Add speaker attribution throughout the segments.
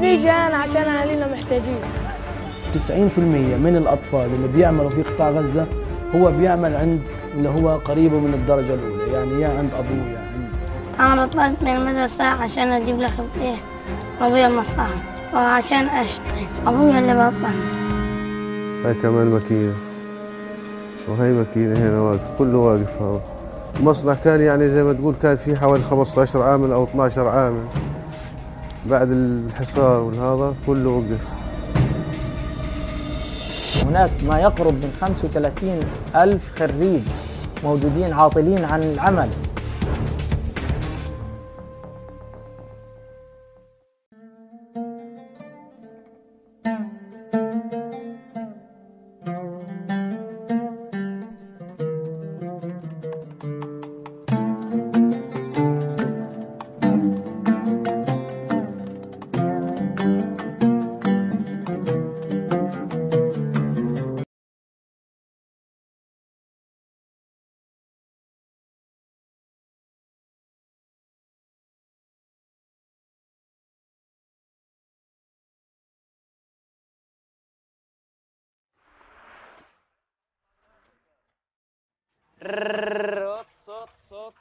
Speaker 1: نيجي هنا عشان أهالينا محتاجين.
Speaker 2: 90% من الأطفال اللي بيعملوا في قطاع غزة هو بيعمل عند اللي هو قريبه من الدرجة الأولى، يعني يا عند أبوه يا عند.
Speaker 3: أنا طلعت من المدرسة عشان أجيب لك أبويا مصاحب وعشان أشتري، أبويا اللي بطل.
Speaker 4: هاي كمان ماكينة وهي ماكينة هنا واقف، كله واقف. هذا المصنع كان يعني زي ما تقول كان فيه حوالي 15 عامل أو 12 عامل. بعد الحصار والهذا كله وقف.
Speaker 5: هناك ما يقرب من 35,000 خريج موجودين عاطلين عن العمل.
Speaker 6: صوت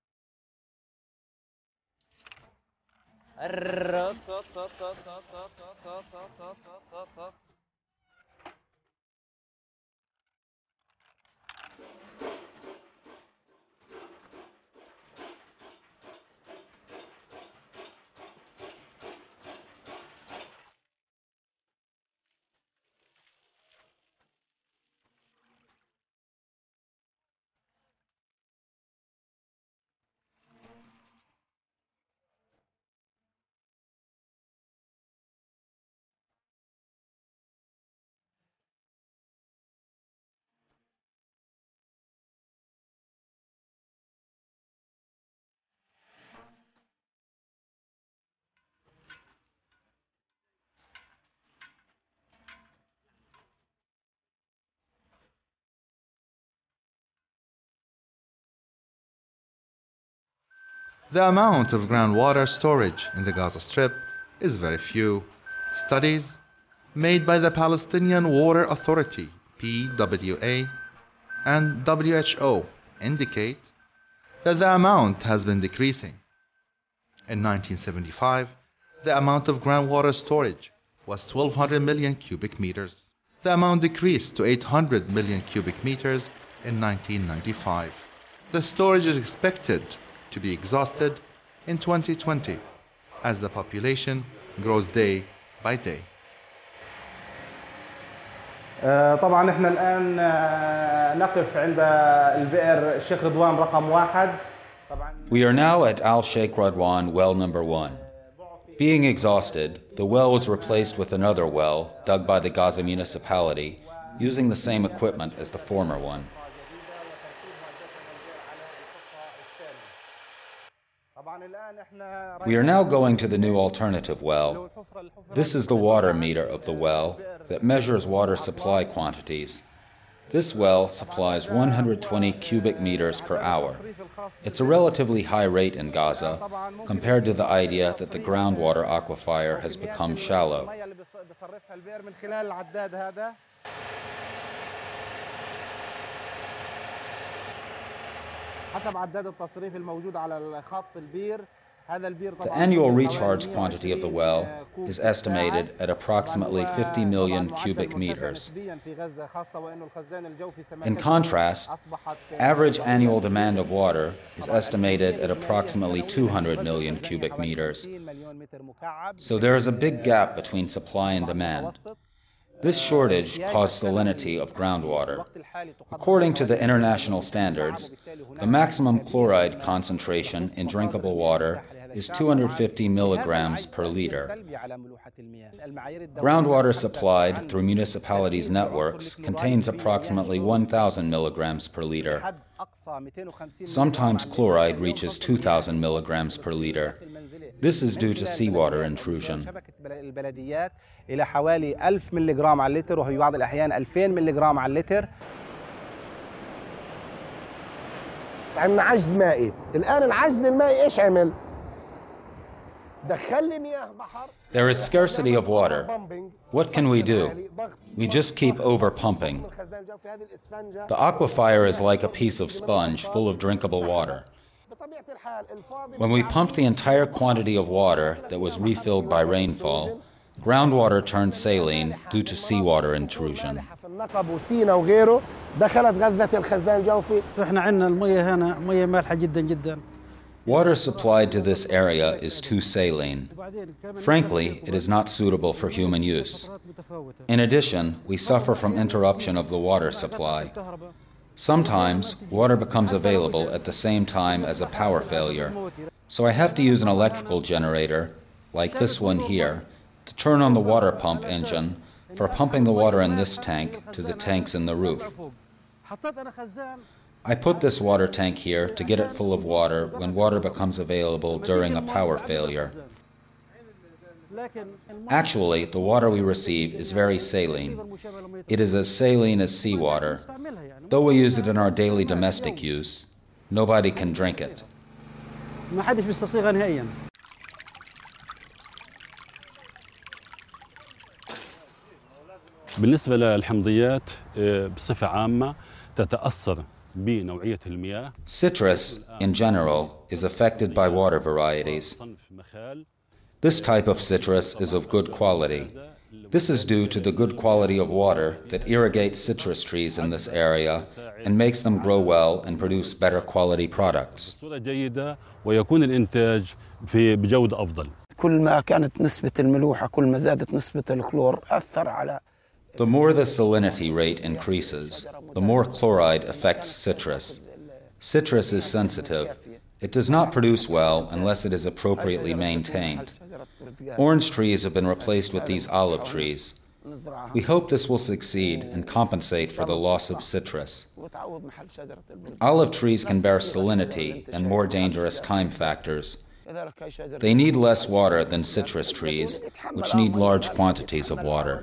Speaker 7: The amount of groundwater storage in the Gaza Strip is very few. Studies made by the Palestinian Water Authority, PWA, and WHO indicate that the amount has been decreasing. In 1975, the amount of groundwater storage was 1,200 million cubic meters. The amount decreased to 800 million cubic meters in 1995. The storage is expected to be exhausted in 2020 as the population grows day by day.
Speaker 8: طبعا احنا الآن نقف عند البئر الشيخ رضوان رقم 1.
Speaker 9: We are now at Al Sheikh Radwan well number 1. Being exhausted, the well was replaced with another well dug by the Gaza municipality using the same equipment as the former one. We are now going to the new alternative well. This is the water meter of the well that measures water supply quantities. This well supplies 120 cubic meters per hour. It's a relatively high rate in Gaza compared to the idea that the groundwater aquifer has become shallow. The annual recharge quantity of the well is estimated at approximately 50 million cubic meters. In contrast, average annual demand of water is estimated at approximately 200 million cubic meters. So there is a big gap between supply and demand. This shortage caused salinity of groundwater. According to the international standards, the maximum chloride concentration in drinkable water is 250 milligrams per liter. Groundwater supplied through municipalities' networks contains approximately 1,000 milligrams per liter. Sometimes chloride reaches 2,000 milligrams per liter. This is due to seawater intrusion.
Speaker 8: إلى حوالي 1000 ملغرام على اللتر وفي بعض الأحيان 2000 ملغرام على اللتر. عندنا عجز مائي. الآن العجز المائي إيش عمل؟
Speaker 9: There is scarcity of water. What can we do? We just keep over-pumping. The aquifer is like a piece of sponge full of drinkable water. When we pumped the entire quantity of water that was refilled by rainfall, groundwater turned saline due to seawater intrusion. Water supplied to this area is too saline. Frankly, it is not suitable for human use. In addition, we suffer from interruption of the water supply. Sometimes, water becomes available at the same time as a power failure, so I have to use an electrical generator, like this one here, to turn on the water pump engine for pumping the water in this tank to the tanks in the roof. I put this water tank here to get it full of water when water becomes available during a power failure. Actually, the water we receive is very saline. It is as saline as seawater. Though we use it in our daily domestic use, nobody can drink it.
Speaker 6: بالنسبة للحمضيات بصفة عامة تتأثر بنوعية المياه.
Speaker 9: Citrus, in general, is affected by water varieties. This type of citrus is of good quality. This is due to the good quality of water that irrigates citrus trees in this area and makes them grow well and produce better quality products.
Speaker 6: ويكون الإنتاج بجودة أفضل.
Speaker 10: كل ما كانت نسبة الملوحة كل ما زادت نسبة الكلور أثر على.
Speaker 9: The more the salinity rate increases, the more chloride affects citrus. Citrus is sensitive. It does not produce well unless it is appropriately maintained. Orange trees have been replaced with these olive trees. We hope this will succeed and compensate for the loss of citrus. Olive trees can bear salinity and more dangerous time factors. They need less water than citrus trees, which need large quantities of water.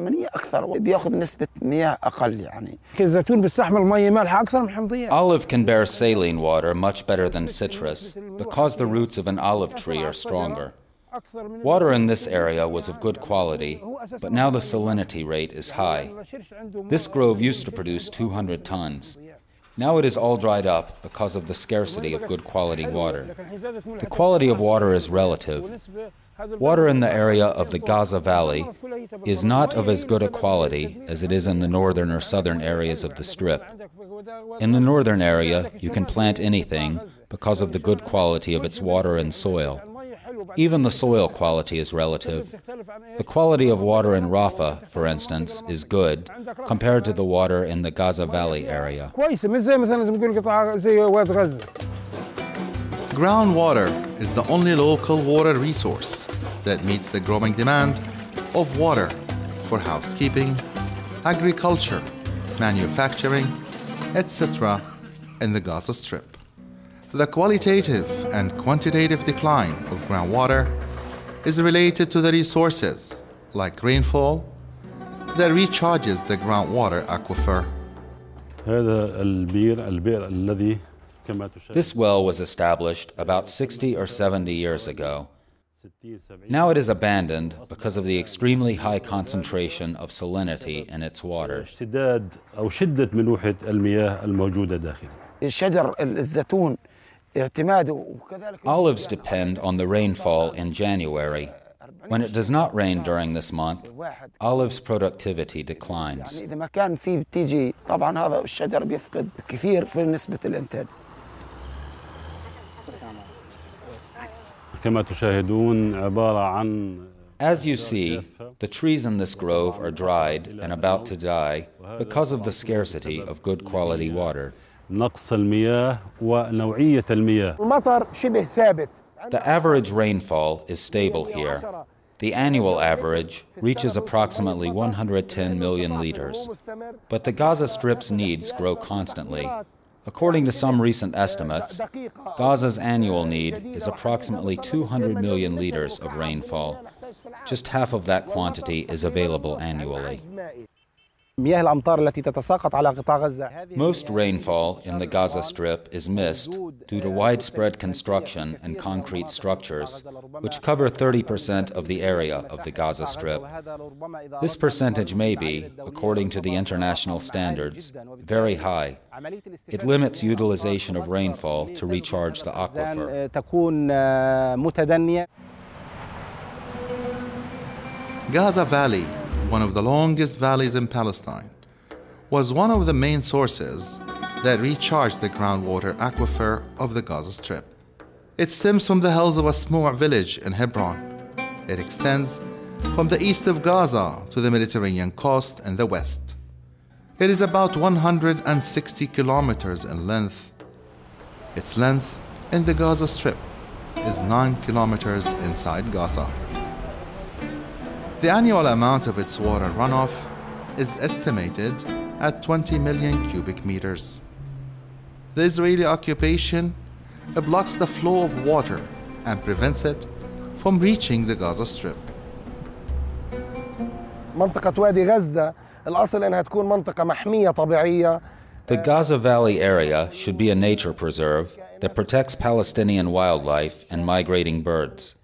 Speaker 9: Olive can bear saline water much better than citrus because the roots of an olive tree are stronger. Water in this area was of good quality, but now the salinity rate is high. This grove used to produce 200 tons. Now it is all dried up because of the scarcity of good quality water. The quality of water is relative. Water in the area of the Gaza Valley is not of as good a quality as it is in the northern or southern areas of the Strip. In the northern area, you can plant anything because of the good quality of its water and soil. Even the soil quality is relative. The quality of water in Rafah, for instance, is good compared to the water in the Gaza Valley area.
Speaker 7: Groundwater is the only local water resource that meets the growing demand of water for housekeeping, agriculture, manufacturing, etc. in the Gaza Strip. The qualitative and quantitative decline of groundwater is related to the resources, like rainfall, that recharges the groundwater aquifer.
Speaker 9: This well was established about 60 or 70 years ago. Now it is abandoned because of the extremely high concentration of salinity in its water. Olives depend on the rainfall in January. When it does not rain during this month, olives' productivity declines. As you see, the trees in this grove are dried and about to die because of the scarcity of good quality water. The average rainfall is stable here. The annual average reaches approximately 110 million liters. But the Gaza Strip's needs grow constantly. According to some recent estimates, Gaza's annual need is approximately 200 million liters of rainfall. Just half of that quantity is available annually.
Speaker 8: مياه الأمطار التي تتساقط على قطاع غزة.
Speaker 9: Most rainfall in the Gaza Strip is missed due to widespread construction and concrete structures, which cover 30% of the area of the Gaza Strip. This percentage may be, according to the international standards, very high. It limits utilization of rainfall to recharge the aquifer.
Speaker 7: Gaza Valley, one of the longest valleys in Palestine, was one of the main sources that recharged the groundwater aquifer of the Gaza Strip. It stems from the hills of Asmua village in Hebron. It extends from the east of Gaza to the Mediterranean coast in the west. It is about 160 kilometers in length. Its length in the Gaza Strip is 9 kilometers inside Gaza. The annual amount of its water runoff is estimated at 20 million cubic meters. The Israeli occupation blocks the flow of water and prevents it from reaching the Gaza Strip.
Speaker 11: منطقة وادي غزة الأصل أنها تكون منطقة محمية طبيعية.
Speaker 9: The Gaza Valley area should be a nature preserve that protects Palestinian wildlife and migrating birds.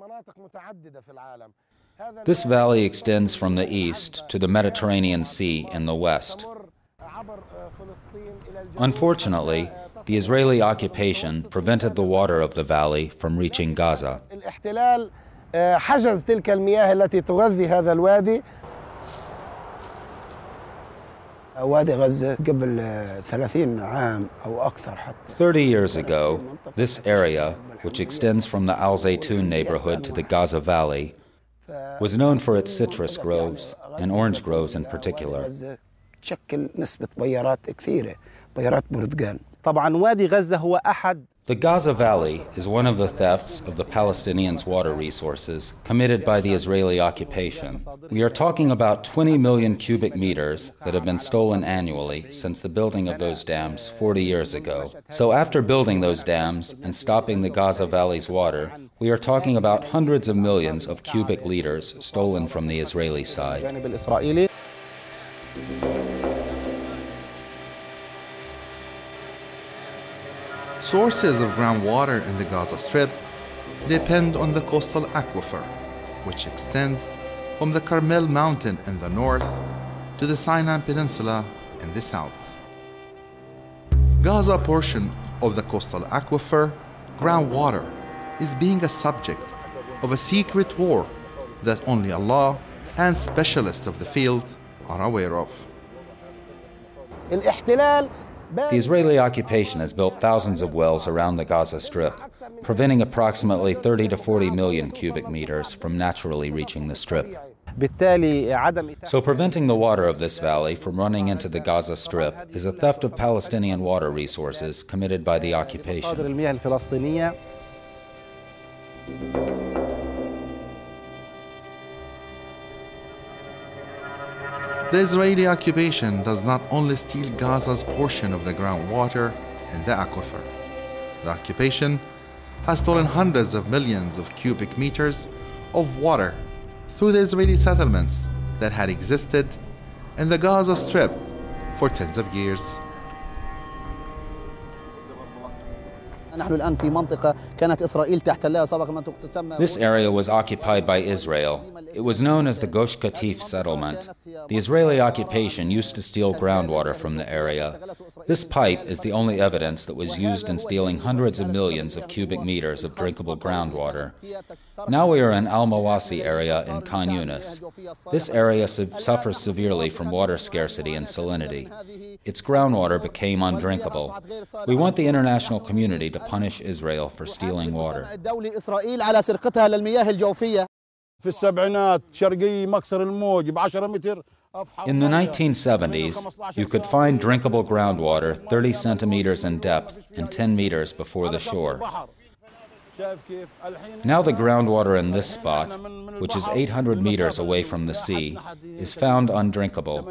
Speaker 9: This valley extends from the east to the Mediterranean Sea in the west. Unfortunately, the Israeli occupation prevented the water of the valley from reaching Gaza.
Speaker 11: الاحتلال حجز تلك المياه التي تغذي هذا الوادي.
Speaker 10: وادي غزة قبل 30 عام أو أكثر حتى.
Speaker 9: 30 years ago, this area, which extends from the Al Zaytun neighborhood to the Gaza Valley, was known for its citrus groves and orange groves in particular.
Speaker 10: تشكل نسبة بيارات كثيرة، بيارات برتقال.
Speaker 8: طبعا وادي غزة هو أحد.
Speaker 9: The Gaza Valley is one of the thefts of the Palestinians' water resources committed by the Israeli occupation. We are talking about 20 million cubic meters that have been stolen annually since the building of those dams 40 years ago. So after building those dams and stopping the Gaza Valley's water, we are talking about hundreds of millions of cubic liters stolen from the Israeli side.
Speaker 7: Sources of groundwater in the Gaza Strip depend on the coastal aquifer, which extends from the Carmel Mountain in the north to the Sinai Peninsula in the south. Gaza portion of the coastal aquifer, groundwater, is being a subject of a secret war that only Allah and specialists of the field are aware of.
Speaker 9: The Israeli occupation has built thousands of wells around the Gaza Strip, preventing approximately 30 to 40 million cubic meters from naturally reaching the Strip. So preventing the water of this valley from running into the Gaza Strip is a theft of Palestinian water resources committed by the occupation.
Speaker 7: The Israeli occupation does not only steal Gaza's portion of the groundwater in the aquifer. The occupation has stolen hundreds of millions of cubic meters of water through the Israeli settlements that had existed in the Gaza Strip for tens of years.
Speaker 9: This area was occupied by Israel. It was known as the Gosh Katif settlement. The Israeli occupation used to steal groundwater from the area. This pipe is the only evidence that was used in stealing hundreds of millions of cubic meters of drinkable groundwater. Now we are in Al Mawasi area in Khan Yunis. This area suffers severely from water scarcity and salinity. Its groundwater became undrinkable. We want the international community to punish Israel for stealing water. In the 1970s, you could find drinkable groundwater 30 centimeters in depth and 10 meters before the shore. Now the groundwater in this spot, which is 800 meters away from the sea, is found undrinkable.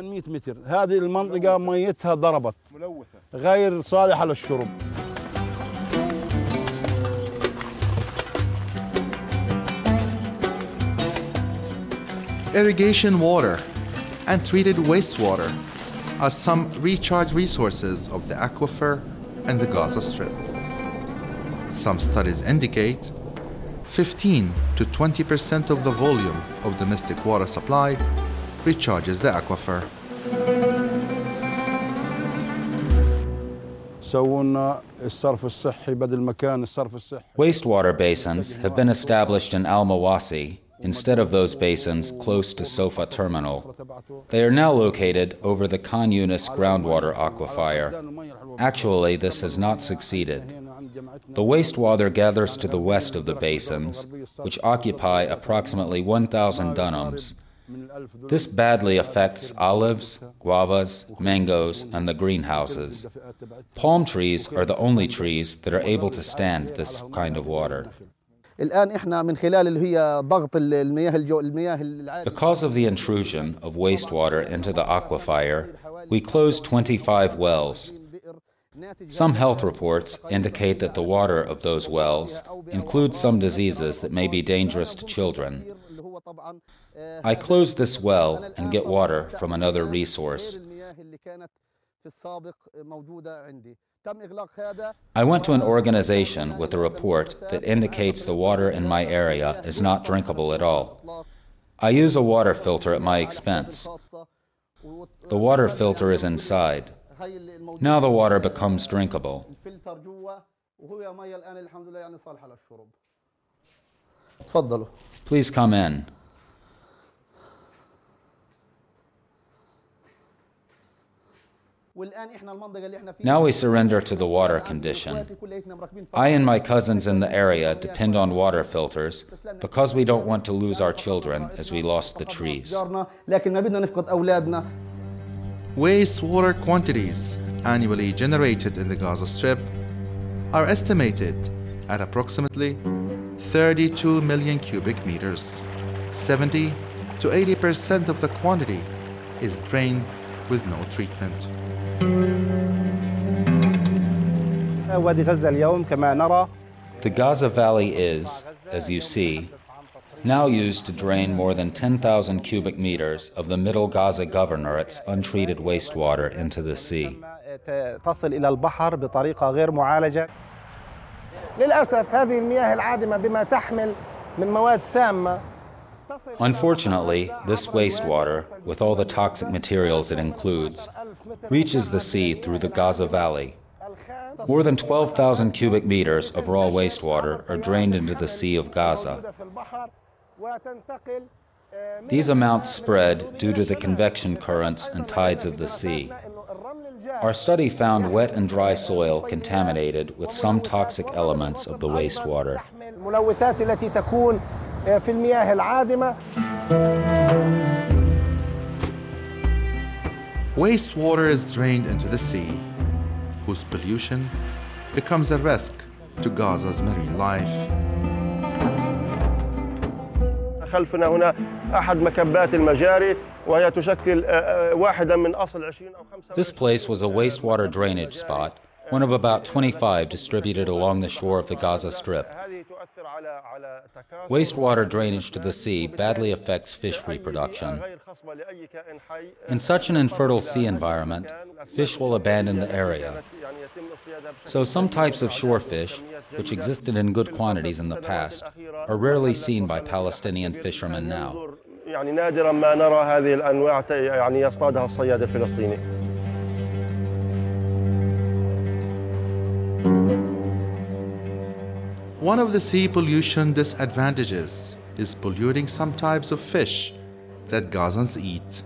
Speaker 7: Irrigation water and treated wastewater are some recharge resources of the aquifer and the Gaza Strip. Some studies indicate 15 to 20% of the volume of domestic water supply recharges the aquifer.
Speaker 9: Wastewater basins have been established in Al Mawasi instead of those basins close to Sofa Terminal. They are now located over the Khan Yunis groundwater aquifer. Actually, this has not succeeded. The wastewater gathers to the west of the basins, which occupy approximately 1,000 dunams. This badly affects olives, guavas, mangoes, and the greenhouses. Palm trees are the only trees that are able to stand this kind of water. Because of the intrusion of wastewater into the aquifer, we closed 25 wells. Some health reports indicate that the water of those wells includes some diseases that may be dangerous to children. I close this well and get water from another resource. I went to an organization with a report that indicates the water in my area is not drinkable at all. I use a water filter at my expense. The water filter is inside. Now the water becomes drinkable. Please come in. Now we surrender to the water condition. I and my cousins in the area depend on water filters because we don't want to lose our children as we lost the trees.
Speaker 7: Wastewater quantities annually generated in the Gaza Strip are estimated at approximately 32 million cubic meters. 70 to 80% of the quantity is drained with no treatment.
Speaker 9: The Gaza Valley is, as you see, now used to drain more than 10,000 cubic meters of the Middle Gaza Governorate's untreated wastewater into the sea. Unfortunately, this wastewater, with all the toxic materials it includes, reaches the sea through the Gaza Valley. More than 12,000 cubic meters of raw wastewater are drained into the Sea of Gaza. These amounts spread due to the convection currents and tides of the sea. Our study found wet and dry soil contaminated with some toxic elements of the wastewater.
Speaker 7: Wastewater is drained into the sea, whose pollution becomes a risk to Gaza's marine life.
Speaker 11: خلفنا هنا أحد مكبات المجاري وهي تشكل واحدة من أصل 20 أو 25.
Speaker 9: This place was a wastewater drainage spot, one of about 25 distributed along the shore of the Gaza Strip. Wastewater drainage to the sea badly affects fish reproduction. In such an infertile sea environment, fish will abandon the area. So some types of shore fish, which existed in good quantities in the past, are rarely seen by Palestinian fishermen now.
Speaker 7: One of the sea pollution disadvantages is polluting some types of fish that Gazans eat.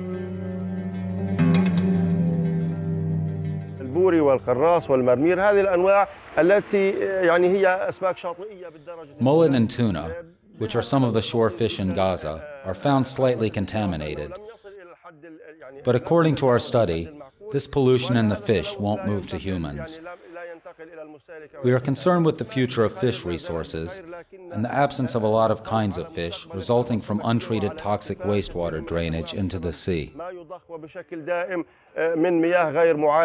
Speaker 11: البوري والخراص والمرمير هذه الأنواع التي يعني هي أسماك شاطئية بالدرجة.
Speaker 9: Mullet and tuna, which are some of the shore fish in Gaza, are found slightly contaminated. But according to our study, this pollution in the fish won't move to humans. We are concerned with the future of fish resources and the absence of a lot of kinds of fish resulting from untreated toxic wastewater drainage into the sea.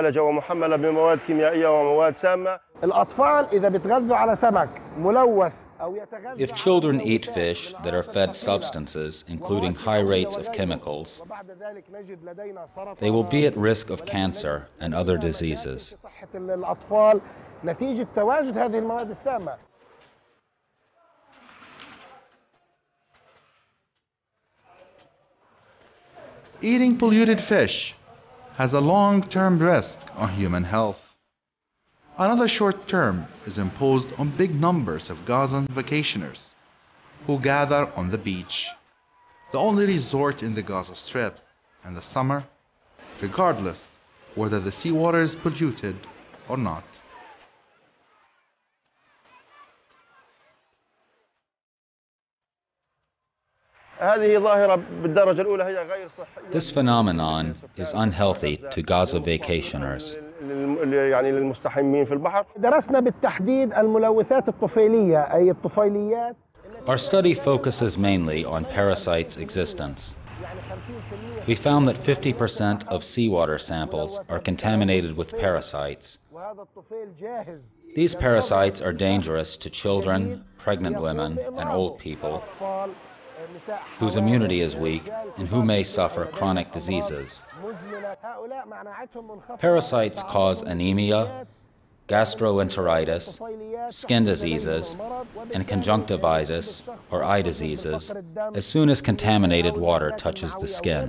Speaker 11: الأطفال إذا بتغذوا على سمك ملوث
Speaker 9: If children eat fish that are fed substances, including high rates of chemicals, they will be at risk of cancer and other diseases.
Speaker 7: Eating polluted fish has a long-term risk on human health. Another short term is imposed on big numbers of Gazan vacationers who gather on the beach, the only resort in the Gaza Strip in the summer, regardless whether the seawater is polluted or not.
Speaker 9: This phenomenon is unhealthy to Gaza vacationers. Our study focuses mainly on parasites' existence. We found that 50% of seawater samples are contaminated with parasites. These parasites are dangerous to children, pregnant women, and old people whose immunity is weak and who may suffer chronic diseases. Parasites cause anemia, gastroenteritis, skin diseases, and conjunctivitis or eye diseases as soon as contaminated water touches the skin.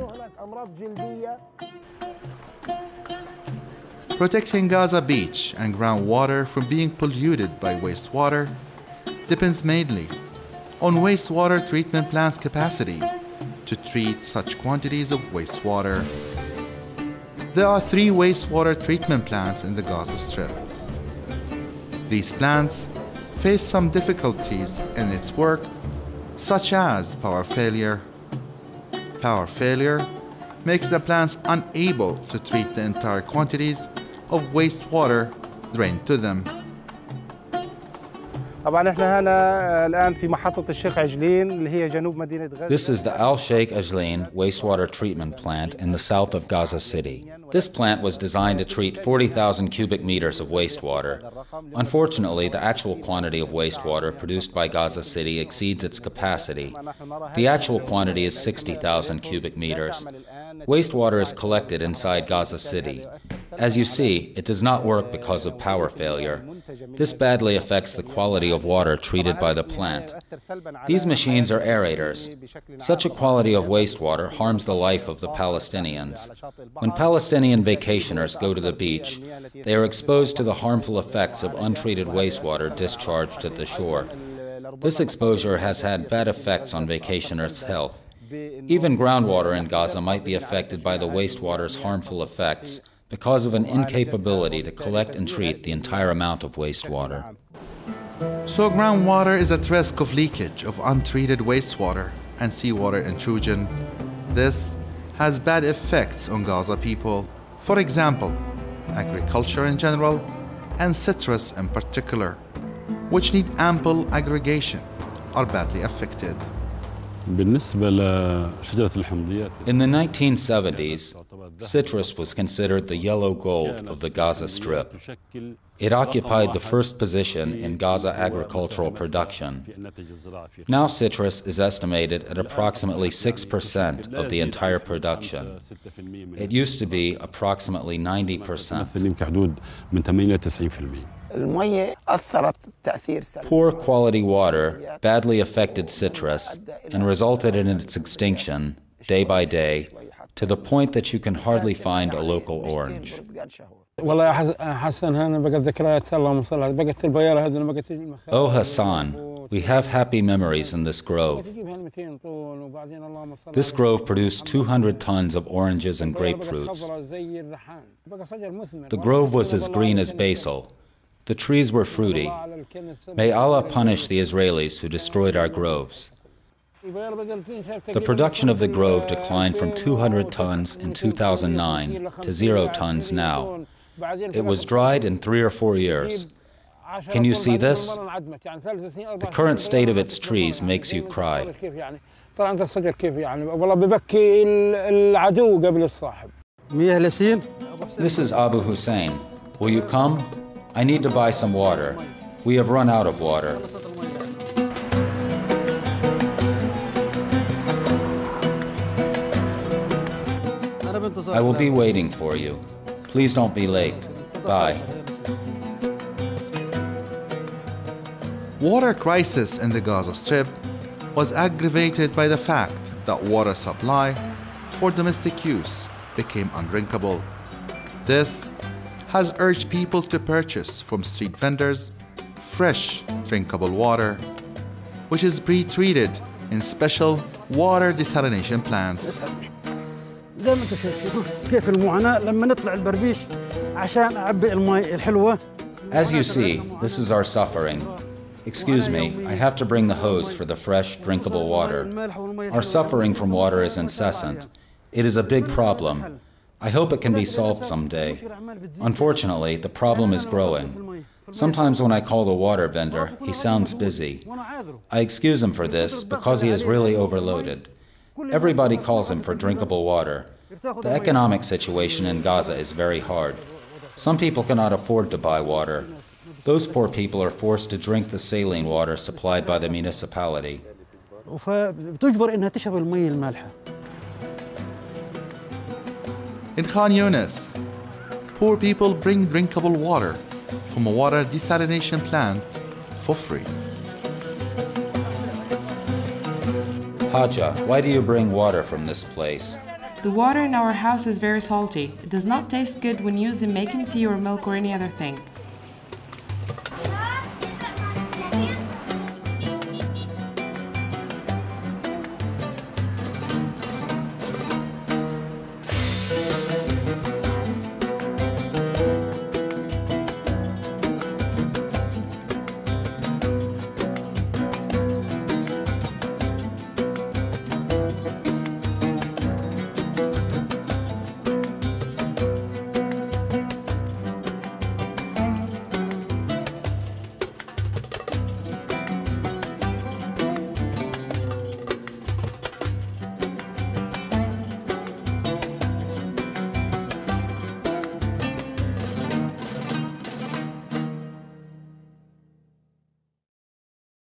Speaker 7: Protecting Gaza Beach and groundwater from being polluted by wastewater depends mainly on wastewater treatment plants' capacity to treat such quantities of wastewater. There are 3 wastewater treatment plants in the Gaza Strip. These plants face some difficulties in its work, such as power failure. Power failure makes the plants unable to treat the entire quantities of wastewater drained to them.
Speaker 9: This is the Al Sheikh Ajleen wastewater treatment plant in the south of Gaza City. This plant was designed to treat 40,000 cubic meters of wastewater. Unfortunately, the actual quantity of wastewater produced by Gaza City exceeds its capacity. The actual quantity is 60,000 cubic meters. Wastewater is collected inside Gaza City. As you see, it does not work because of power failure. This badly affects the quality of water treated by the plant. These machines are aerators. Such a quality of wastewater harms the life of the Palestinians. When Palestinian vacationers go to the beach, they are exposed to the harmful effects of untreated wastewater discharged at the shore. This exposure has had bad effects on vacationers' health. Even groundwater in Gaza might be affected by the wastewater's harmful effects because of an incapability to collect and treat the entire amount of wastewater.
Speaker 7: So groundwater is at risk of leakage of untreated wastewater and seawater intrusion. This has bad effects on Gaza people. For example, agriculture in general and citrus in particular, which need ample aggregation, are badly affected.
Speaker 9: In the 1970s, citrus was considered the yellow gold of the Gaza Strip. It occupied the first position in Gaza agricultural production. Now citrus is estimated at approximately 6% of the entire production. It used to be approximately 90%. Poor quality water badly affected citrus and resulted in its extinction, day by day, to the point that you can hardly find a local orange. Oh Hassan, we have happy memories in this grove. This grove produced 200 tons of oranges and grapefruits. The grove was as green as basil. The trees were fruity. May Allah punish the Israelis who destroyed our groves. The production of the grove declined from 200 tons in 2009 to 0 tons now. It was dried in 3 or 4 years. Can you see this? The current state of its trees makes you cry. This is Abu Hussein. Will you come? I need to buy some water. We have run out of water. I will be waiting for you. Please don't be late. Bye.
Speaker 7: Water crisis in the Gaza Strip was aggravated by the fact that water supply for domestic use became undrinkable. This has urged people to purchase from street vendors fresh drinkable water, which is pre-treated in special water desalination plants.
Speaker 12: زي ما انتم شايفين كيف المعاناة لما نطلع البربيش عشان أعبئ الماء الحلوة.
Speaker 9: As you see, this is our suffering. Excuse me, I have to bring the hose for the fresh, drinkable water. Our suffering from water is incessant. It is a big problem. I hope it can be solved someday. Unfortunately, the problem is growing. Sometimes when I call the water vendor, he sounds busy. I excuse him for this because he is really overloaded. Everybody calls him for drinkable water. The economic situation in Gaza is very hard. Some people cannot afford to buy water. Those poor people are forced to drink the saline water supplied by the municipality.
Speaker 7: In Khan Yunis, poor people bring drinkable water from a water desalination plant for free.
Speaker 9: Haja, why do you bring water from this place?
Speaker 13: The water in our house is very salty. It does not taste good when used in making tea or milk or any other thing.